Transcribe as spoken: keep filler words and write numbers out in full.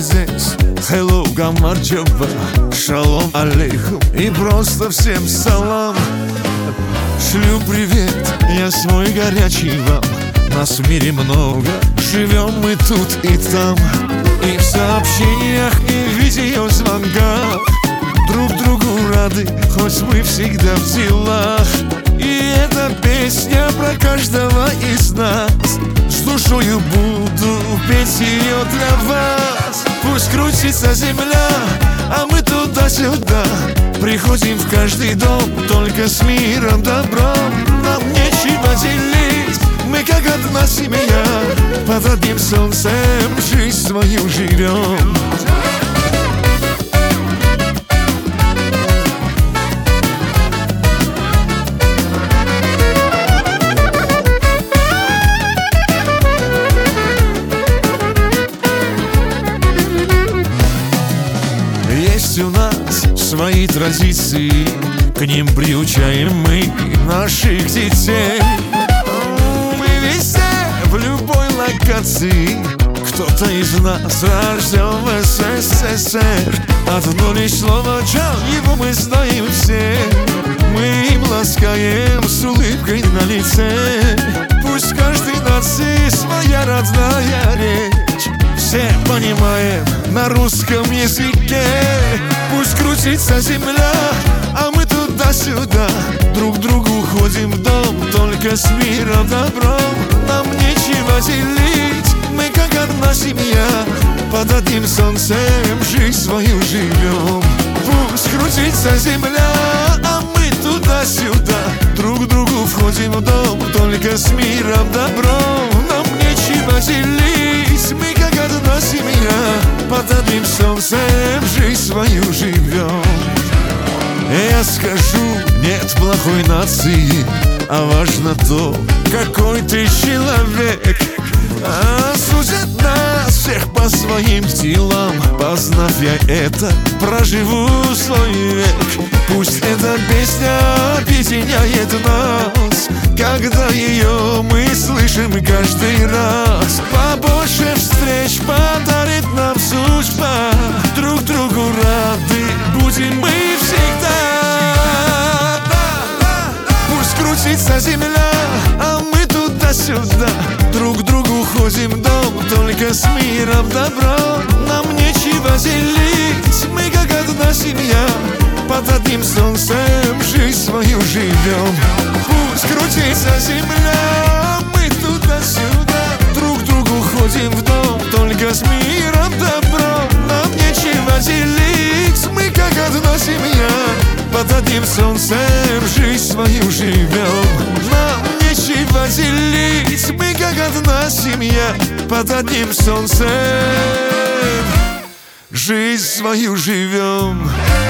здесь. Hello, гамарджаба, шалом алейхум и просто всем салам. Шлю привет, я свой горячий вам. Нас в мире много, живем мы тут и там. И в сообщениях, и в видеозвонках друг другу рады, хоть мы всегда в делах. И эта песня про каждого из нас. С душою буду петь ее для вас. Пусть крутится земля, а мы туда-сюда приходим в каждый дом, только с миром, добром. Нам нечего делить, мы как одна семья. Под одним солнцем жизнь свою живем. Есть у нас свои традиции, к ним приучаем мы наших детей. Мы везде, в любой локации. Кто-то из нас рожден в СССР. Одно лишь слово «чан», его мы знаем все. Мы им ласкаем с улыбкой на лице. Пусть в каждой нации своя родная речь. Все понимаем на русском языке. Пусть крутится земля, а мы туда-сюда друг другу ходим в дом, только с миром, добром. Нам нечего делить, мы как одна семья. Под одним солнцем жизнь свою живем. Пусть крутится земля, а мы туда-сюда друг другу входим в дом, только с миром, добром. Нам нечего делить, мы как одна семья. Под одним солнцем жизнь свою живем. Я скажу, нет плохой нации, а важно то, какой ты человек. А судят нас всех по своим делам. Познав я это, проживу свой век. Пусть эта песня объединяет нас, когда ее мы слышим каждый раз. Побольше встреч подарит нам судьба. Друг другу рады будем мы всегда. Пусть крутится земля, а мы туда-сюда друг другу ходим в дом, только с миром, добром. Нам нечего делить, мы как одна семья. Под одним солнцем жизнь свою живем. Пусть крутится земля, а мы туда-сюда друг другу ходим в дом, только с миром, добром. Нам нечего делить, мы как одна семья. Под одним солнцем жизнь свою живем. Нам нечего делить, мы как одна семья. Под одним солнцем жизнь свою живем.